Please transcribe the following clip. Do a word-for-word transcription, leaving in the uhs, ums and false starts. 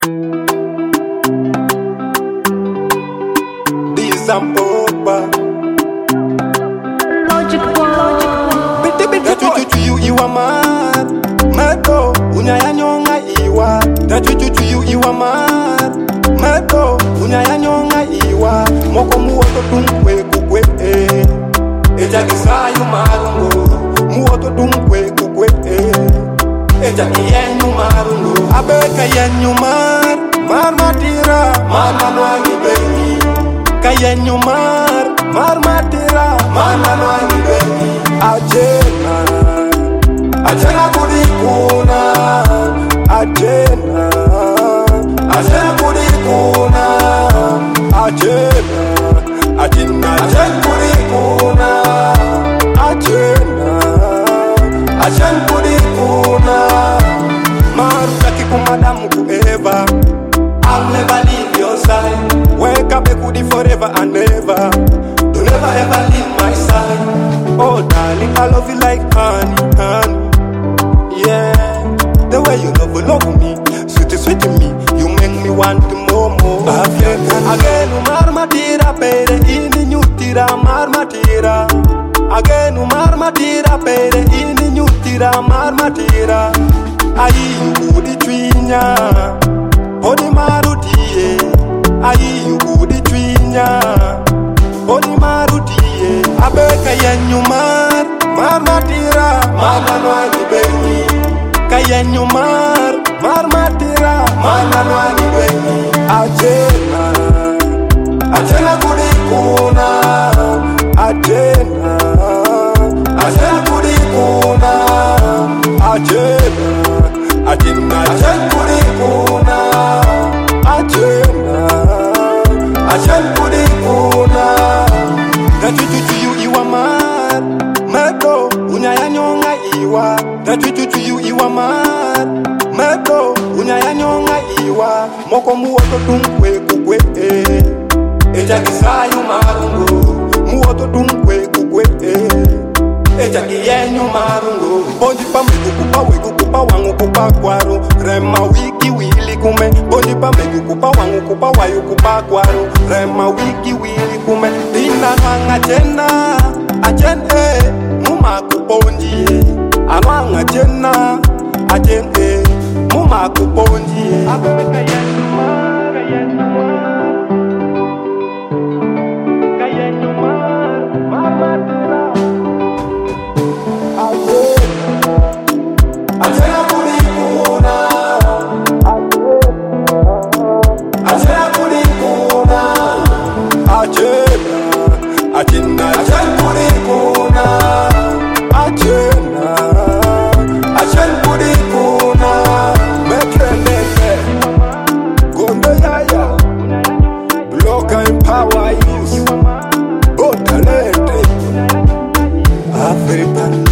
This I'm over. Logic boy. Biti biti chuchu chuyu iwa mad. Meto unyaya nyonga iwa. Da chuchu chuyu iwa mad. Meto unyaya nyonga iwa. Moko muoto tunkwe kukwe eh. Eja kisayu marungo. Muoto tunkwe kukwe eh. Eja kiyenyu marungo. Abeka yenyu mar. Mar matira. Mar manwangi bengi. Kayenyu mar. Mar matira. Mar manwangi bengi. Ajena. Ajena kudikuna. Ajena. Ajena kudikuna. Ajena. Ajena. Ajena kudikuna. Ajena. Ajena kudikuna. Maru taki kumadamu kueva. I'll never leave your side. Wake up ekudi forever and ever. Don't ever ever leave my side. Oh darling, I love you like honey, honey. Yeah, the way you love, love me, sweet, sweet me. You make me want more, more. Again, umar matira pere ini nyutira mar matira. Again, umar matira pere ini nyutira mar matira. Ayi udi twinya, odi marudie. Ayi udi twinya, odi marudie. Abeka yenyu mar, mar matira, mar manwangi bengi. Kayenyu mar, mar matira, mar manwangi bengi. Ajena, ajena kudikuna. Ajena, ajena kudikuna. Ajena, ajena, ajena kudikuna. Ajena, ajena kudikuna. Da chuchu chuyu iwa mar. Meto unyaya nyonga iwa. Da chuchu chuyu iwa mar. Meto unyaya nyonga iwa. Moko muoto tunkwe kukwe eh. Eja kisayu marungo. Muoto tunkwe kukwe eh. Eja kiyenyu marungo. Bonji pa megu kupa wegu kupa wangu kupa kwaro. Rema wiki wili kume. Bonji pa megu kupa wangu kupa wayu kupa kwaro. Rema wiki wili kume. Dina wanga jena. Ajen eh. Muma kuponji eh. Anwanga jena. Ajen eh. Muma kuponji eh. Abeka yenyu mar. Kayenyu mar. Kayenyu mar. Mama tira. Ajena kudikuna. Ajena kudikuna. Ajena. Ajena. Ajena kudikuna. Ajena. Ajena kudikuna. Metrendeke. Gonde yaya. Bloka empower youth. Botalete. African.